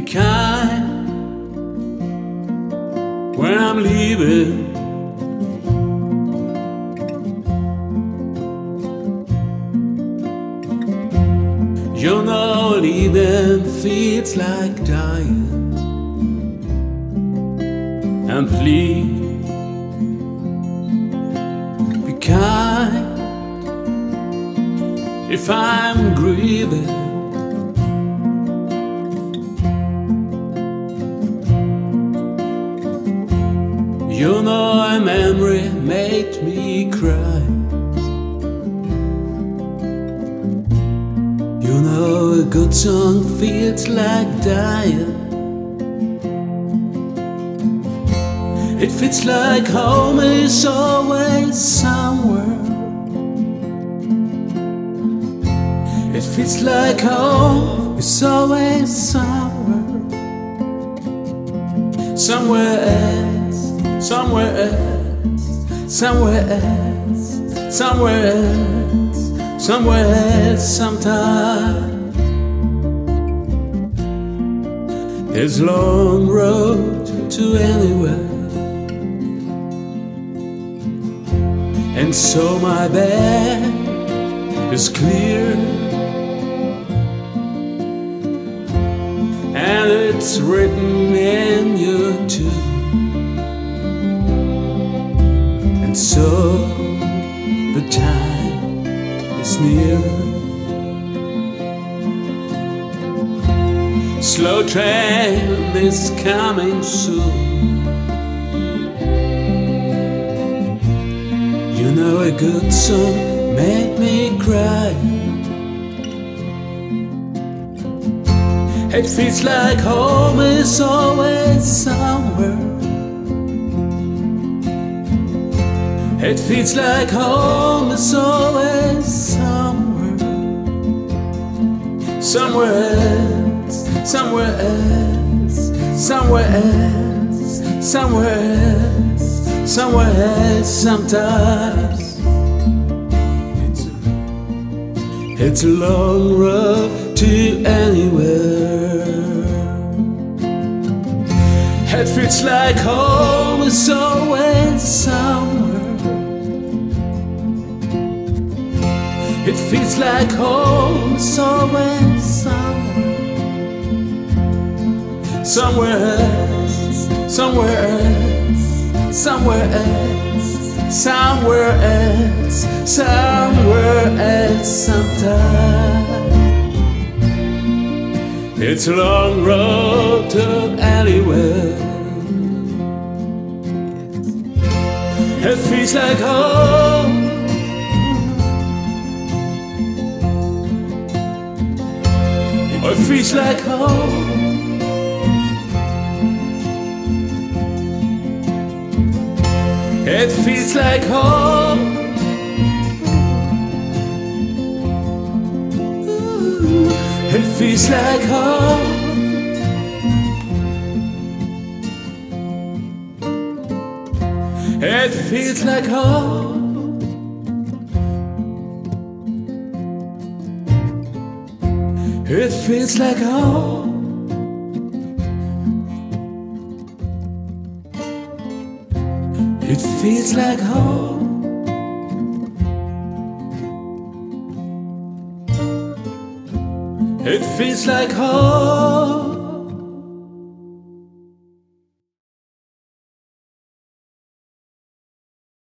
kind when I'm leaving. You know leaving feels like dying. And please be kind if I'm grieving. You know a memory made me cry. You know a good song feels like dying. It feels like home is always somewhere. It feels like home is always somewhere. Somewhere else, somewhere else, somewhere else, somewhere else, somewhere else sometime. There's a long road to anywhere. And so my bed is clear, and it's written in you too. And so the time is near. Slow train is coming soon. You know a good song made me cry. It feels like home is always somewhere. It feels like home is always somewhere. Somewhere else, somewhere else, somewhere else, somewhere else, somewhere else sometimes. It's a long road to anywhere. It feels like home is always somewhere. It feels like home is always somewhere. Somewhere else, somewhere else, somewhere else, somewhere else, somewhere else sometime. It's a long road to anywhere. It feels like home. It feels like home. It feels like home. It feels like home. It feels like home. It feels like home. It feels like home. It feels like home.